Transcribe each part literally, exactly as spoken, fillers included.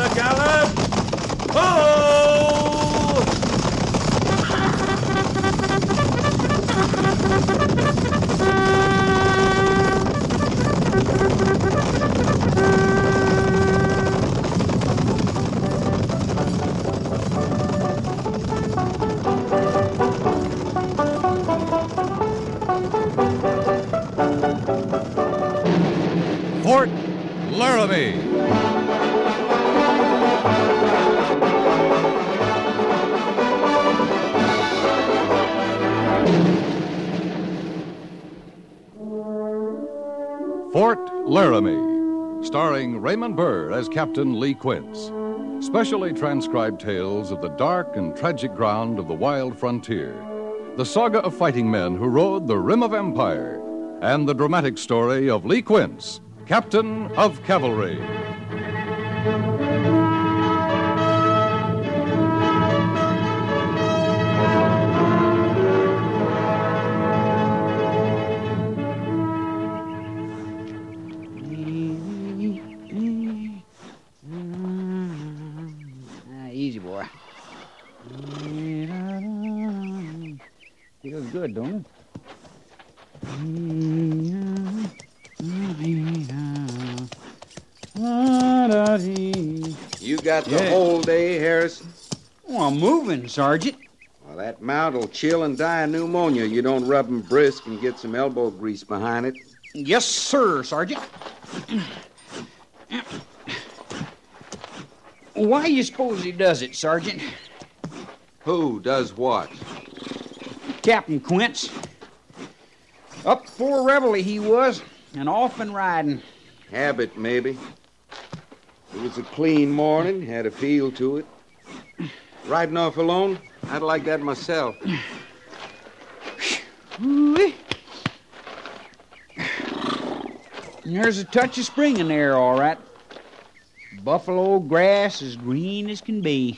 gallop! Oh! Fort Laramie. Fort Laramie, starring Raymond Burr as Captain Lee Quince. Specially transcribed tales of the dark and tragic ground of the wild frontier, the saga of fighting men who rode the rim of empire, and the dramatic story of Lee Quince, Captain of Cavalry. Easy, boy. Feels good, don't it? You got the Yeah. whole day, Harrison? Oh, I'm moving, Sergeant. Well, that mount will chill and die of pneumonia. You don't rub 'em brisk and get some elbow grease behind it. Yes, sir, Sergeant. Why you suppose he does it, Sergeant? Who does what? Captain Quince. Up for reveille he was, and off and riding. Habit, maybe. It was a clean morning, had a feel to it. Riding off alone? I'd like that myself. Ooh-wee. There's a touch of spring in there, all right. Buffalo grass as green as can be.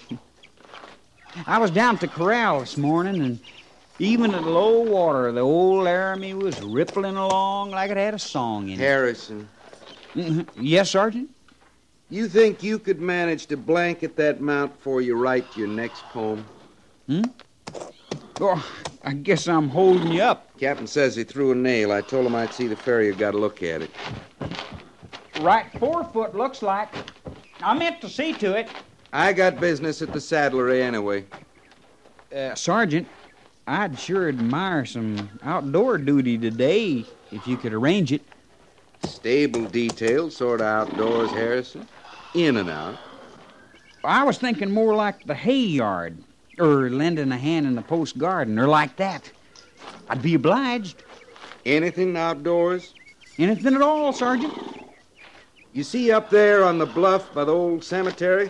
I was down at the corral this morning, and even at low water, the old Laramie was rippling along like it had a song in it. Harrison, Mhm. Yes, Sergeant? you think you could manage to blanket that mount before you write your next poem? Hmm? Oh, I guess I'm holding you up. Captain says he threw a nail. I told him I'd see the farrier got a look at it. Right forefoot, looks like. I meant to see to it. I got business at the saddlery anyway. Uh, Sergeant, I'd sure admire some outdoor duty today if you could arrange it. Stable details, sort of outdoors, Harrison. In and out. I was thinking more like the hay yard, or lending a hand in the post garden, or like that. I'd be obliged. Anything outdoors? Anything at all, Sergeant? You see up there on the bluff by the old cemetery?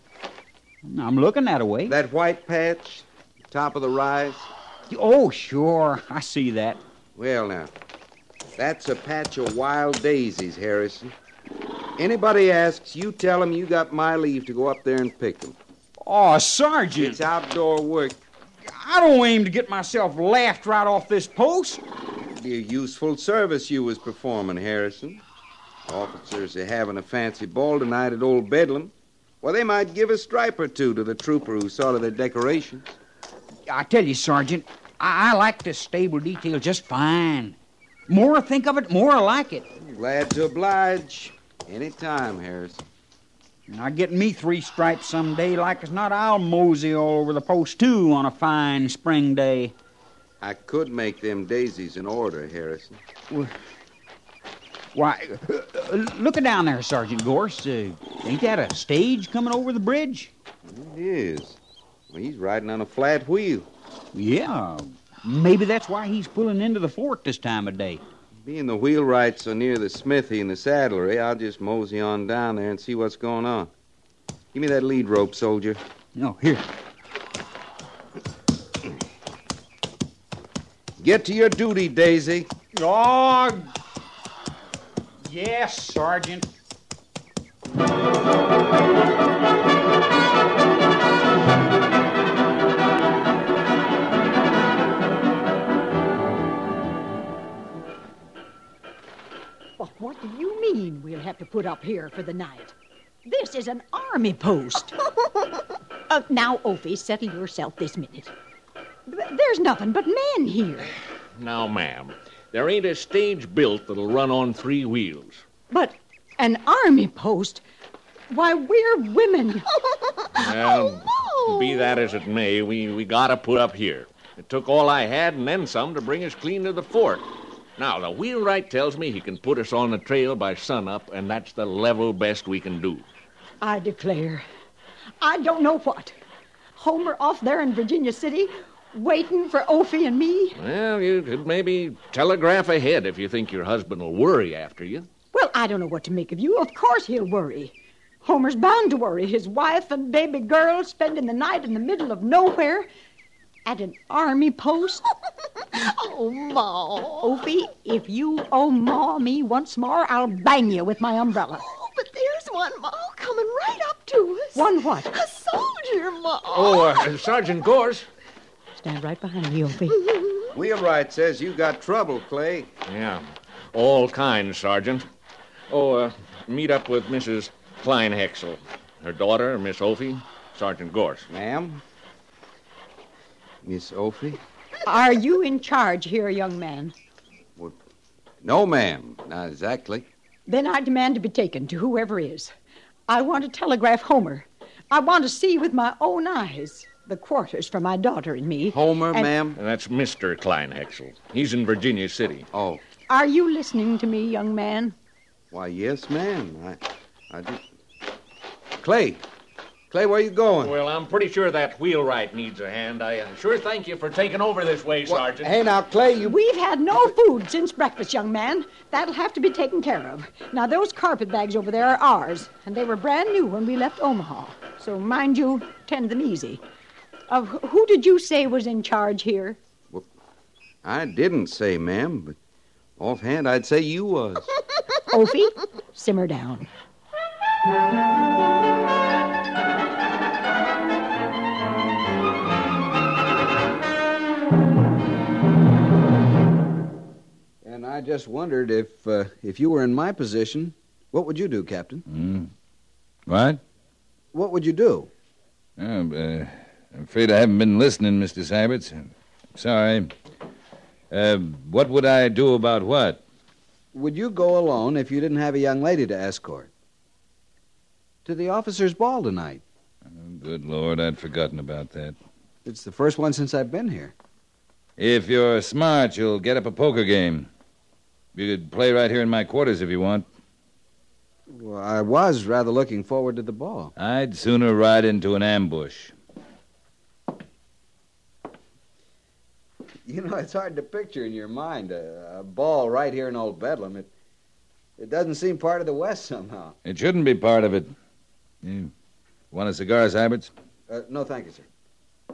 I'm looking that way. That white patch, top of the rise? Oh, sure. I see that. Well, now, that's a patch of wild daisies, Harrison. Anybody asks, you tell them you got my leave to go up there and pick them. Oh, Sergeant. It's outdoor work. I don't aim to get myself laughed right off this post. It'd be a useful service you was performing, Harrison. Officers are having a fancy ball tonight at Old Bedlam. Well, they might give a stripe or two to the trooper who saw to their decorations. I tell you, Sergeant, I, I like this stable detail just fine. More I think of it, more I like it. Glad to oblige. Any time, Harrison. Now, get me three stripes someday like as not, I'll mosey all over the post, too, on a fine spring day. I could make them daisies in order, Harrison. Well, why, uh, look it down there, Sergeant Gorse. Uh, ain't that a stage coming over the bridge? It is. Well, he's riding on a flat wheel. Yeah, maybe that's why he's pulling into the fort this time of day. Being the wheelwright so near the smithy and the saddlery, I'll just mosey on down there and see what's going on. Give me that lead rope, soldier. No, here. Get to your duty, Daisy. Oh, yes, Sergeant. But what do you mean we'll have to put up here for the night? This is an army post. uh, now, Opie, settle yourself this minute. There's nothing but men here. Now, ma'am, there ain't a stage built that'll run on three wheels. But an army post? Why, we're women. Well, be that as it may, we, we gotta put up here. It took all I had and then some to bring us clean to the fort. Now, the wheelwright tells me he can put us on the trail by sunup, and that's the level best we can do. I declare, I don't know what. Homer off there in Virginia City, waiting for Opie and me? Well, you could maybe telegraph ahead if you think your husband will worry after you. Well, I don't know what to make of you. Of course he'll worry. Homer's bound to worry. His wife and baby girl spending the night in the middle of nowhere at an army post. Oh, Ma. Opie, if you oh Ma me once more, I'll bang you with my umbrella. Oh, but there's one, Ma, coming right up to us. One what? A soldier, Ma. Oh, uh, Sergeant Gorse. Stand right behind me, Opie. Wheelwright says you got trouble, Clay. Yeah, all kinds, Sergeant. Oh, uh, meet up with Missus Kleinhexel. Her daughter, Miss Opie, Sergeant Gorse. Ma'am? Miss Opie? Are you in charge here, young man? Well, no, ma'am. Not exactly. Then I demand to be taken to whoever is. I want to telegraph Homer. I want to see with my own eyes the quarters for my daughter and me. Homer, and ma'am? That's Mister Kleinhexel. He's in Virginia City. Oh. Are you listening to me, young man? Why, yes, ma'am. I, I do. Clay. Clay, where you going? Well, I'm pretty sure that wheelwright needs a hand. I uh, sure thank you for taking over this way, Well, Sergeant. Hey, now, Clay, you... We've had no food since breakfast, young man. That'll have to be taken care of. Now, those carpet bags over there are ours, and they were brand new when we left Omaha. So, mind you, tend them easy. Uh, who did you say was in charge here? Well, I didn't say, ma'am, but offhand, I'd say you was. Opie, simmer down. And I just wondered if uh, if you were in my position, what would you do, Captain? Mm. What? What would you do? Oh, uh, I'm afraid I haven't been listening, Mister Syberts. Sorry. Uh, what would I do about what? Would you go alone if you didn't have a young lady to escort? To the officers' ball tonight. Oh, good Lord, I'd forgotten about that. It's the first one since I've been here. If you're smart, you'll get up a poker game. You could play right here in my quarters if you want. Well, I was rather looking forward to the ball. I'd sooner ride into an ambush. You know, it's hard to picture in your mind a, a ball right here in Old Bedlam. It, it doesn't seem part of the West somehow. It shouldn't be part of it. You want a cigar, Syberts? Uh, no, thank you, sir.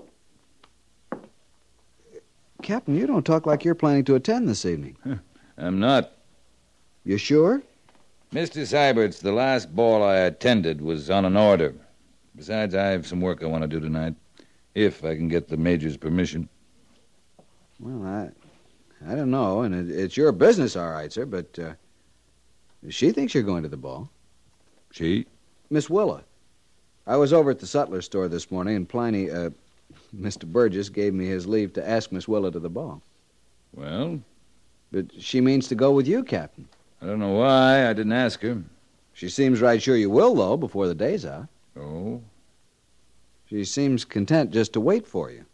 Captain, you don't talk like you're planning to attend this evening. Huh. I'm not. You sure? Mister Syberts, the last ball I attended was on an order. Besides, I have some work I want to do tonight, if I can get the Major's permission. Well, I I don't know, and it, it's your business, all right, sir, but uh, she thinks you're going to the ball. She? Miss Willa. I was over at the sutler store this morning, and Pliny, uh, Mister Burgess gave me his leave to ask Miss Willa to the ball. Well? But she means to go with you, Captain. I don't know why. I didn't ask her. She seems right sure you will, though, before the day's out. Oh? She seems content just to wait for you.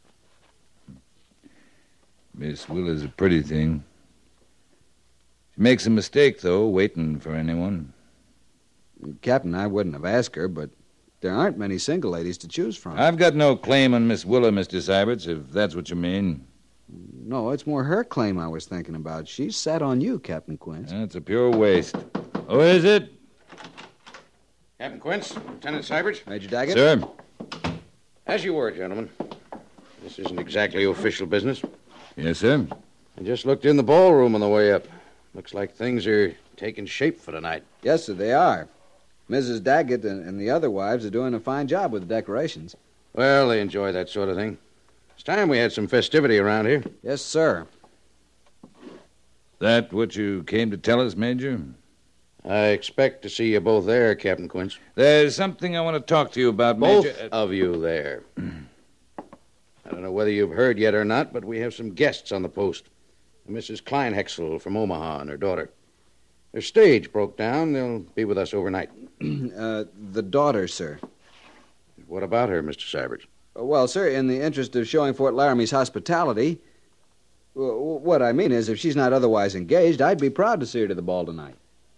Miss Willa's a pretty thing. She makes a mistake, though, waiting for anyone. Captain, I wouldn't have asked her, but there aren't many single ladies to choose from. I've got no claim on Miss Willa, Mister Syberts, if that's what you mean. No, it's more her claim I was thinking about. She's set on you, Captain Quince. That's a pure waste. Who is it? Captain Quince, Lieutenant Syberts. Major Daggett? Sir? As you were, gentlemen. This isn't exactly official business. Yes, sir. I just looked in the ballroom on the way up. Looks like things are taking shape for tonight. Yes, sir, they are. Missus Daggett and, and the other wives are doing a fine job with the decorations. Well, they enjoy that sort of thing. It's time we had some festivity around here. Yes, sir. That what you came to tell us, Major? I expect to see you both there, Captain Quince. There's something I want to talk to you about, Both Major. of you there. I don't know whether you've heard yet or not, but we have some guests on the post. Missus Kleinhexel from Omaha and her daughter. Their stage broke down. They'll be with us overnight. uh, the daughter, sir. What about her, Mister Seiberts? Well, sir, in the interest of showing Fort Laramie's hospitality, w- what I mean is, if she's not otherwise engaged, I'd be proud to see her to the ball tonight.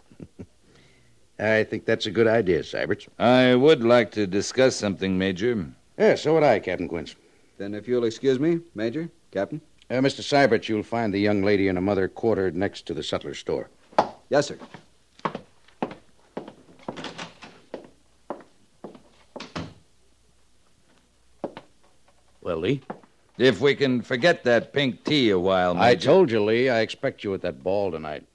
I think that's a good idea, Seiberts. I would like to discuss something, Major. Yeah, so would I, Captain Quince. Then if you'll excuse me, Major, Captain. Uh, Mister Seiberts, you'll find the young lady and her mother quartered next to the sutler's store. Yes, sir. Well, Lee? If we can forget that pink tea a while, Major. I told you, Lee, I expect you at that ball tonight.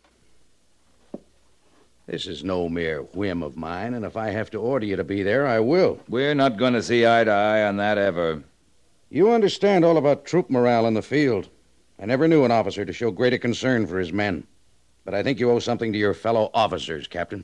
This is no mere whim of mine, and if I have to order you to be there, I will. We're not going to see eye to eye on that ever. You understand all about troop morale in the field. I never knew an officer to show greater concern for his men. But I think you owe something to your fellow officers, Captain.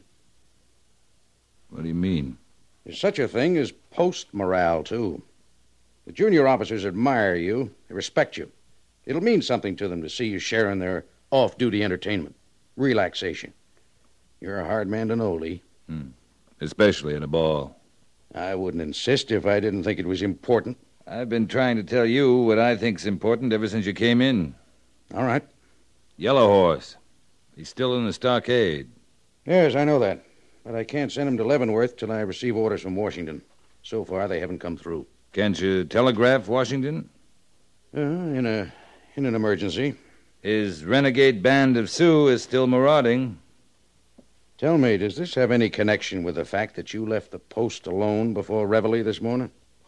What do you mean? There's such a thing as post morale, too. The junior officers admire you, they respect you. It'll mean something to them to see you sharing their off-duty entertainment, relaxation. You're a hard man to know, Lee. Hmm. Especially in a ball. I wouldn't insist if I didn't think it was important. I've been trying to tell you what I think's important ever since you came in. All right. Yellow Horse. He's still in the stockade. Yes, I know that. But I can't send him to Leavenworth till I receive orders from Washington. So far, they haven't come through. Can't you telegraph Washington? Uh, in a in an emergency. His renegade band of Sioux is still marauding. Tell me, does this have any connection with the fact that you left the post alone before Reveille this morning?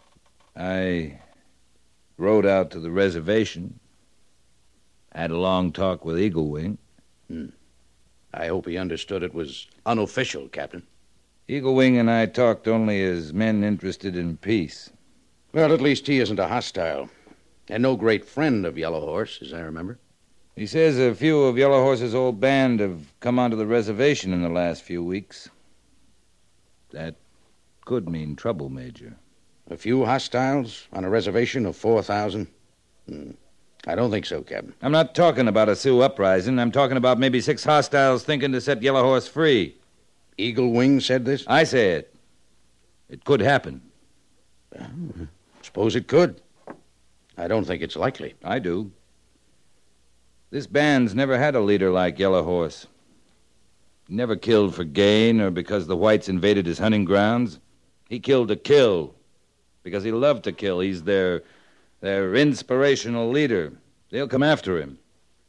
I rode out to the reservation. Had a long talk with Eagle Wing. Hmm. I hope he understood it was unofficial, Captain. Eagle Wing and I talked only as men interested in peace. Well, at least he isn't a hostile. And no great friend of Yellow Horse, as I remember. He says a few of Yellow Horse's old band have come onto the reservation in the last few weeks. That could mean trouble, Major. A few hostiles on a reservation of four thousand? Hmm. I don't think so, Captain. I'm not talking about a Sioux uprising. I'm talking about maybe six hostiles thinking to set Yellow Horse free. Eagle Wing said this? I say it. It could happen. Well, suppose it could. I don't think it's likely. I do. This band's never had a leader like Yellow Horse. He never killed for gain or because the whites invaded his hunting grounds. He killed to kill because he loved to kill. He's their, their inspirational leader. They'll come after him.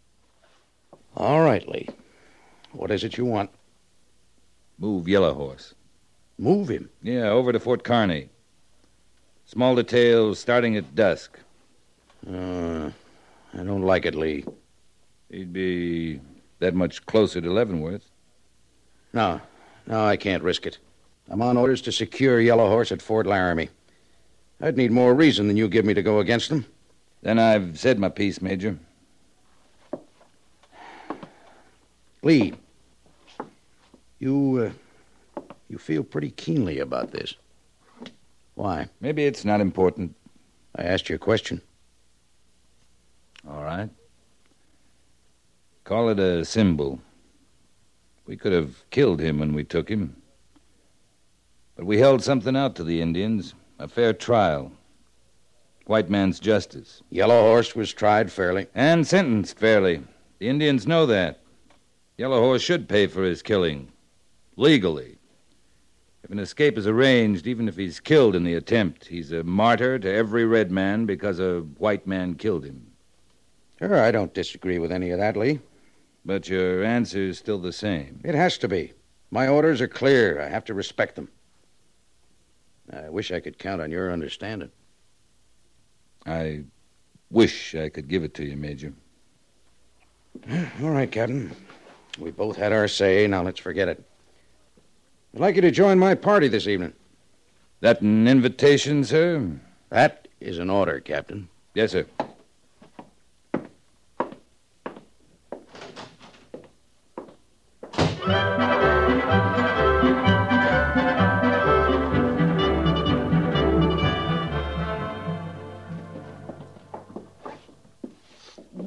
All right, Lee. What is it you want? Move Yellow Horse. Move him? Yeah, over to Fort Kearney. Small details starting at dusk. Uh, I don't like it, Lee. He'd be that much closer to Leavenworth. No, no, I can't risk it. I'm on orders to secure Yellow Horse at Fort Laramie. I'd need more reason than you give me to go against him. Then I've said my piece, Major. Lee, you, uh, you feel pretty keenly about this. Why? Maybe it's not important. I asked you a question. All right. Call it a symbol. We could have killed him when we took him. But we held something out to the Indians. A fair trial. White man's justice. Yellow Horse was tried fairly. And sentenced fairly. The Indians know that. Yellow Horse should pay for his killing. Legally. If an escape is arranged, even if he's killed in the attempt, he's a martyr to every red man because a white man killed him. Sure, I don't disagree with any of that, Lee. But your answer's still the same. It has to be. My orders are clear. I have to respect them. I wish I could count on your understanding. I wish I could give it to you, Major. All right, Captain. We both had our say. Now let's forget it. I'd like you to join my party this evening. That an invitation, sir? That is an order, Captain. Yes, sir.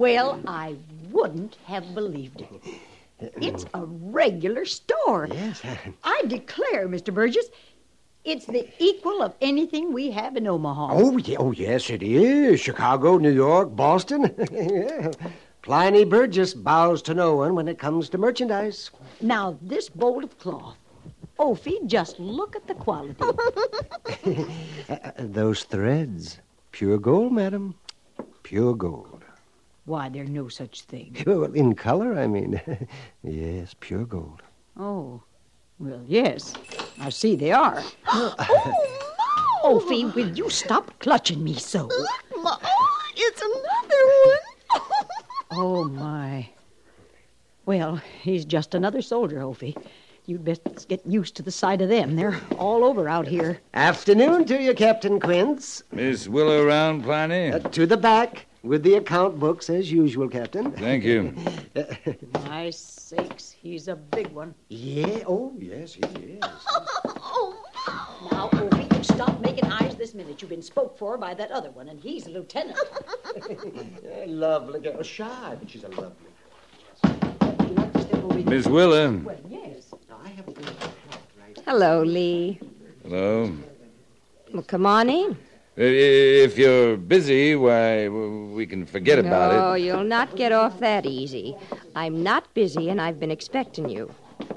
Well, I wouldn't have believed it. It's a regular store. Yes. I declare, Mister Burgess, it's the equal of anything we have in Omaha. Oh, yeah, oh yes, it is. Chicago, New York, Boston. Yeah. Pliny Burgess bows to no one when it comes to merchandise. Now, this bowl of cloth. Ophi, just look at the quality. uh, those threads, pure gold, madam. Pure gold. Why, there's no such thing. Well, in color, I mean. Yes, pure gold. Oh, well, yes. I see they are. Oh, no! Ophi, will you stop clutching me so? Look, Ma. It's another one. Oh, my. Well, he's just another soldier, Ophi. You'd best get used to the sight of them. They're all over out here. Afternoon to you, Captain Quince. Miss Willow around, Pliny? Uh, to the back, with the account books, as usual, Captain. Thank you. My sakes, he's a big one. Yeah, oh, yes, he is. Oh, Now, Ophi, you stop making eyes this minute. You've been spoke for by that other one, and he's a lieutenant. A lovely girl. Shy, but she's a lovely girl. Would you like to step over here? Miss Willow. Well, yes. I have a good hat, right? Hello, Lee. Hello. Well, come on in. If you're busy, why, we can forget about it. No, you'll not get off that easy. I'm not busy, and I've been expecting you.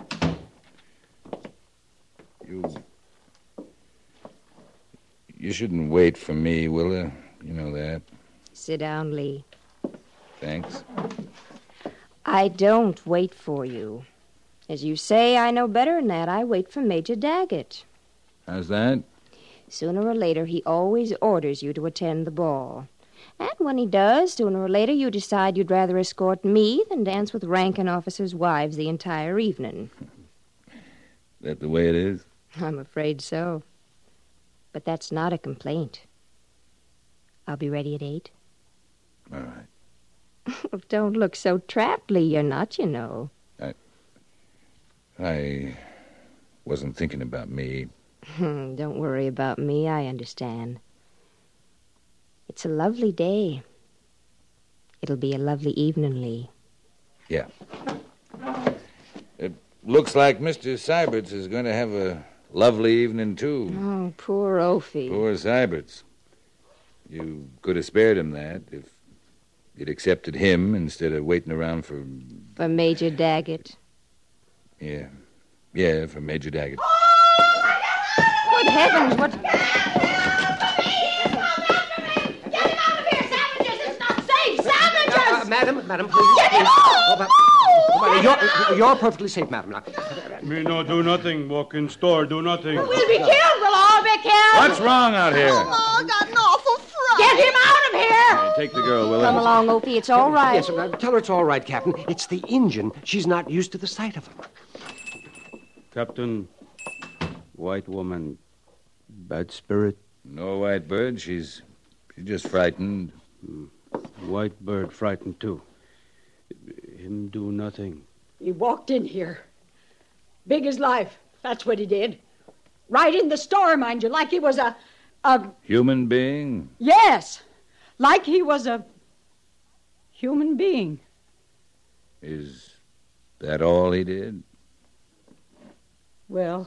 You... You shouldn't wait for me, Willa. You know that. Sit down, Lee. Thanks. I don't wait for you. As you say, I know better than that. I wait for Major Daggett. How's that? Sooner or later, he always orders you to attend the ball. And when he does, sooner or later, you decide you'd rather escort me than dance with ranking officers' wives the entire evening. That the way it is? I'm afraid so. But that's not a complaint. I'll be ready at eight. All right. Don't look so trapped, Lee. You're not, you know. I... I wasn't thinking about me. Don't worry about me. I understand. It's a lovely day. It'll be a lovely evening, Lee. Yeah. It looks like Mister Syberts is going to have a lovely evening, too. Oh, poor Ophi. Poor Syberts. You could have spared him that if you'd accepted him instead of waiting around for... For Major Daggett. Yeah. Yeah, for Major Daggett. Good heavens, what... Get him out of here, sandwiches! It's not safe! Sandwiches! Uh, uh, madam, madam, please. Get him please. out! Oh, but, oh, but you're, you're perfectly safe, madam. Now. Me no do nothing. Walk in store, do nothing. We'll be killed. We'll all be killed. What's wrong out here? Oh, I got an awful fright. Get him out of here! Hey, take the girl, Willa. Come along, Ophi. It's all right. Yes, uh, tell her it's all right, Captain. It's the engine. She's not used to the sight of him. Captain, white woman, bad spirit. No white bird. She's, she's just frightened. Mm. White bird frightened, too. Him do nothing. He walked in here. Big as life. That's what he did. Right in the store, mind you, like he was a... a... Human being? Yes. Like he was a... human being. Is that all he did? Well,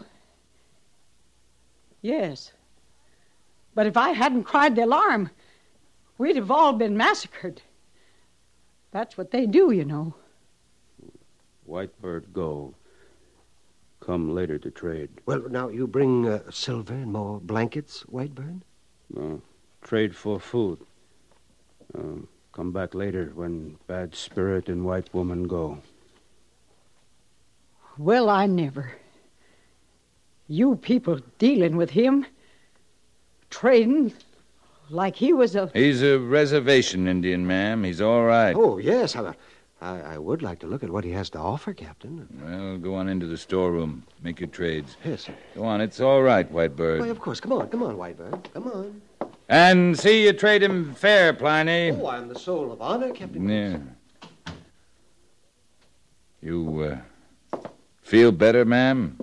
yes. But if I hadn't cried the alarm, we'd have all been massacred. That's what they do, you know. White bird go. Come later to trade. Well, now, you bring uh, silver and more blankets, Whitebird? Uh, trade for food. Uh, come back later when bad spirit and white woman go. Well, I never. You people dealing with him, trading like he was a... He's a reservation Indian, ma'am. He's all right. Oh, yes. I, I, I would like to look at what he has to offer, Captain. Well, go on into the storeroom. Make your trades. Yes, sir. Go on. It's all right, Whitebird. Why, of course. Come on. Come on, Whitebird. Come on. And see you trade him fair, Pliny. Oh, I'm the soul of honor, Captain. Yeah. You, uh, feel better, ma'am?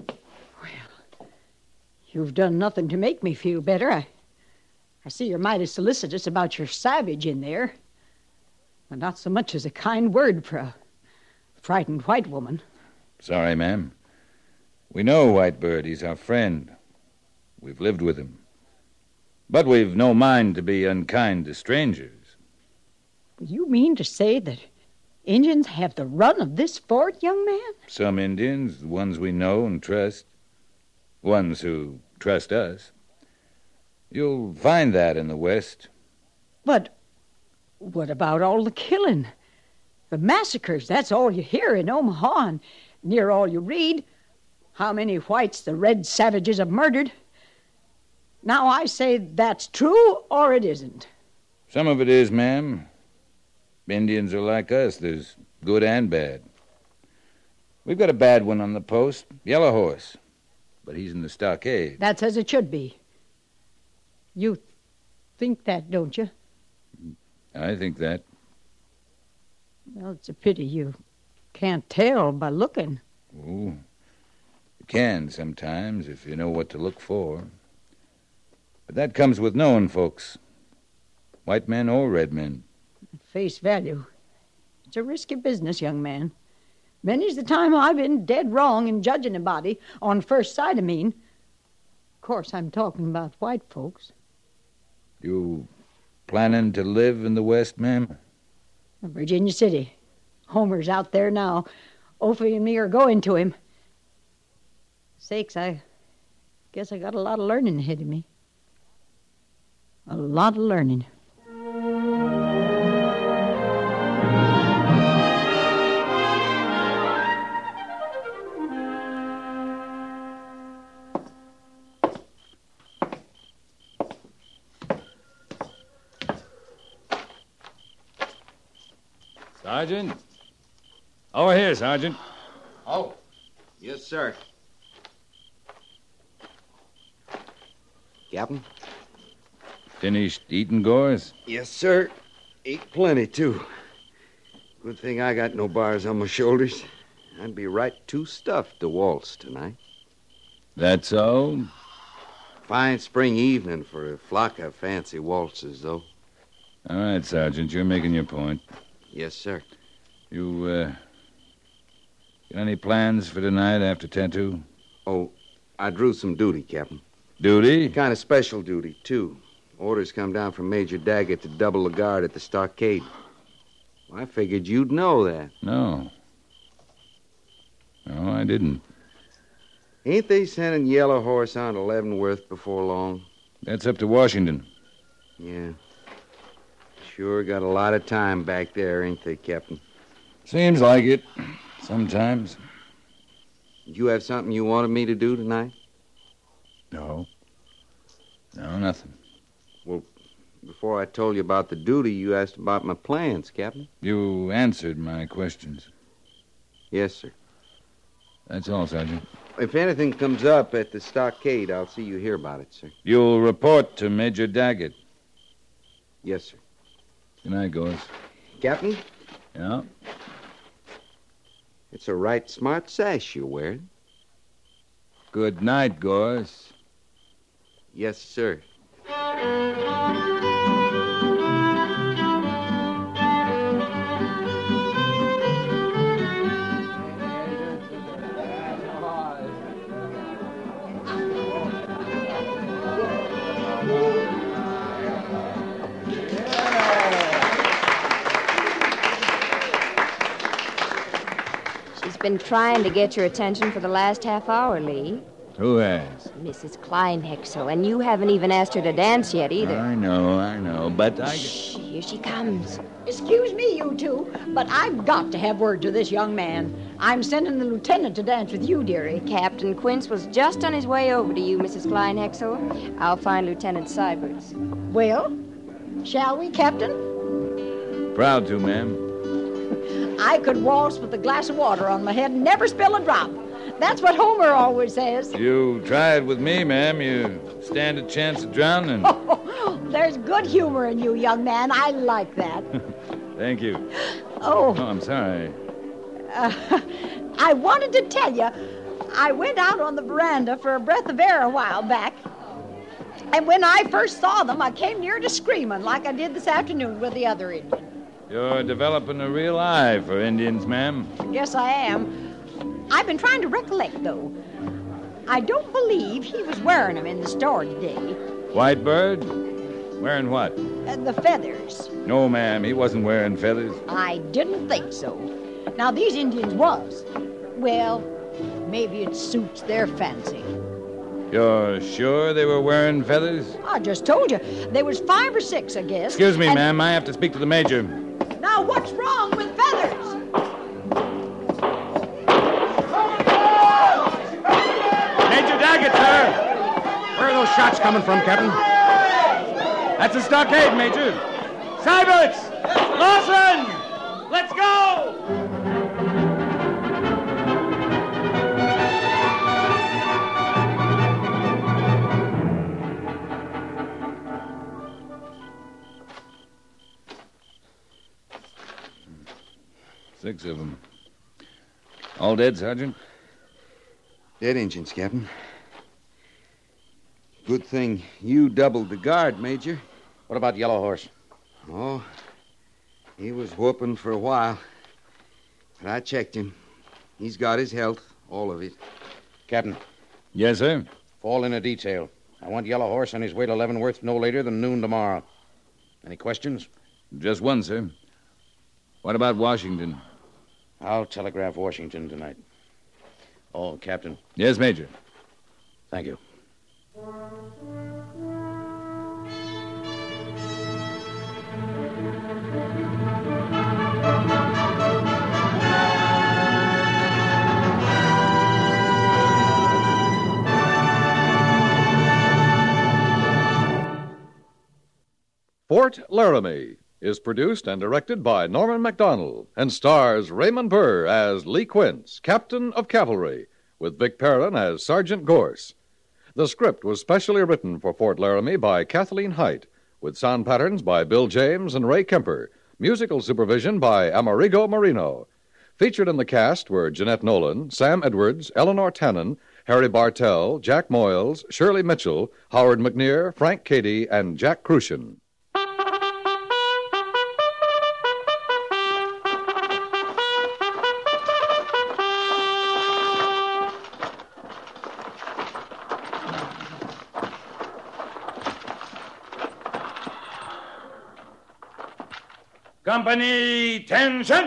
You've done nothing to make me feel better. I, I see you're mighty solicitous about your savage in there. Not so much as a kind word for a frightened white woman. Sorry, ma'am. We know Whitebird. He's our friend. We've lived with him. But we've no mind to be unkind to strangers. You mean to say that Indians have the run of this fort, young man? Some Indians, the ones we know and trust. Ones who trust us. You'll find that in the West. But what about all the killing? The massacres, that's all you hear in Omaha and near all you read. How many whites the red savages have murdered. Now I say that's true or it isn't. Some of it is, ma'am. Indians are like us. There's good and bad. We've got a bad one on the post, Yellow Horse. But he's in the stockade. That's as it should be. You think that, don't you? I think that. Well, it's a pity you can't tell by looking. Oh, you can sometimes if you know what to look for. But that comes with knowing folks. White men or red men. At face value. It's a risky business, young man. Many's the time I've been dead wrong in judging a body, on first sight, I mean. Of course, I'm talking about white folks. You planning to live in the West, ma'am? Virginia City. Homer's out there now. Opie and me are going to him. Sakes, I guess I got a lot of learning ahead of me. A lot of learning. Sergeant? Over here, Sergeant. Oh, yes, sir. Captain? Finished eating, Gores? Yes, sir. Ate plenty, too. Good thing I got no bars on my shoulders. I'd be right too stuffed to waltz tonight. That's so? Fine spring evening for a flock of fancy waltzes, though. All right, Sergeant, you're making your point. Yes, sir. You, uh, got any plans for tonight after tattoo? Oh, I drew some duty, Captain. Duty? Kind of special duty, too. Orders come down from Major Daggett to double the guard at the stockade. Well, I figured you'd know that. No. No, I didn't. Ain't they sending Yellow Horse on to Leavenworth before long? That's up to Washington. Yeah. Sure got a lot of time back there, ain't they, Captain? Seems like it. Sometimes. Did you have something you wanted me to do tonight? No. No, nothing. Well, before I told you about the duty, you asked about my plans, Captain. You answered my questions. Yes, sir. That's all, Sergeant. If anything comes up at the stockade, I'll see you hear about it, sir. You'll report to Major Daggett. Yes, sir. Good night, Gores. Captain? Yeah? It's a right smart sash you're wearing. Good night, Gores. Yes, sir. She's been trying to get your attention for the last half hour, Lee. Who has? Missus Kleinhexel, and you haven't even asked her to dance yet either. I know, I know, but I... Shh, here she comes. Excuse me, you two, but I've got to have word to this young man. I'm sending the lieutenant to dance with you, dearie. Captain Quince was just on his way over to you, Missus Kleinhexel. I'll find Lieutenant Syberts. Well, shall we, Captain? Proud to, ma'am. I could waltz with a glass of water on my head and never spill a drop. That's what Homer always says. You try it with me, ma'am. You stand a chance of drowning. Oh, there's good humor in you, young man. I like that. Thank you. Oh. Oh, I'm sorry. Uh, I wanted to tell you, I went out on the veranda for a breath of air a while back. And when I first saw them, I came near to screaming like I did this afternoon with the other Indian. You're developing a real eye for Indians, ma'am. Yes, I am. I've been trying to recollect, though. I don't believe he was wearing them in the store today. White Bird? Wearing what? Uh, the feathers. No, ma'am, he wasn't wearing feathers. I didn't think so. Now, these Indians was. Well, maybe it suits their fancy. You're sure they were wearing feathers? I just told you. There was five or six, I guess. Excuse me, and... ma'am. I have to speak to the major. Now, what's wrong with feathers? Major Daggett, sir! Where are those shots coming from, Captain? That's a stockade, Major. Syberts! Lawson! Let's go! Six of them. All dead, Sergeant? Dead Injuns, Captain. Good thing you doubled the guard, Major. What about Yellow Horse? Oh, he was whooping for a while. But I checked him. He's got his health, all of it. Captain. Yes, sir? Fall in a detail. I want Yellow Horse on his way to Leavenworth no later than noon tomorrow. Any questions? Just one, sir. What about Washington? I'll telegraph Washington tonight. Oh, Captain. Yes, Major. Thank you. Fort Laramie is produced and directed by Norman Macdonald and stars Raymond Burr as Lee Quince, Captain of Cavalry, with Vic Perrin as Sergeant Gorse. The script was specially written for Fort Laramie by Kathleen Height, with sound patterns by Bill James and Ray Kemper, musical supervision by Amerigo Marino. Featured in the cast were Jeanette Nolan, Sam Edwards, Eleanor Tannen, Harry Bartell, Jack Moyles, Shirley Mitchell, Howard McNear, Frank Cady, and Jack Crucian. Company, tension!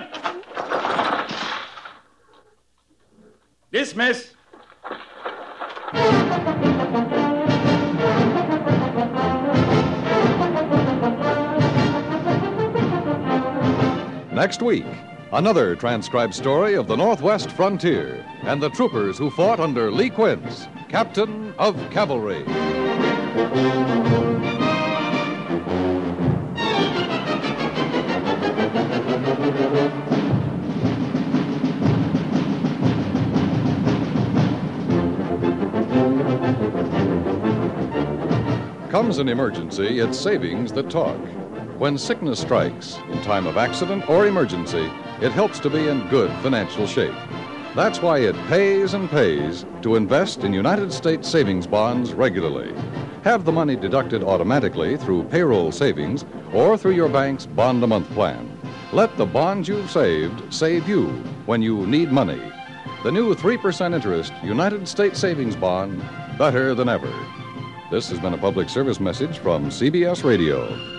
Dismiss. Next week, another transcribed story of the Northwest frontier and the troopers who fought under Lee Quince, Captain of Cavalry. Comes an emergency, it's savings that talk. When sickness strikes, in time of accident or emergency, it helps to be in good financial shape. That's why it pays and pays to invest in United States savings bonds regularly. Have the money deducted automatically through payroll savings or through your bank's bond-a-month plan. Let the bonds you've saved save you when you need money. The new three percent interest United States savings bond, better than ever. This has been a public service message from C B S Radio.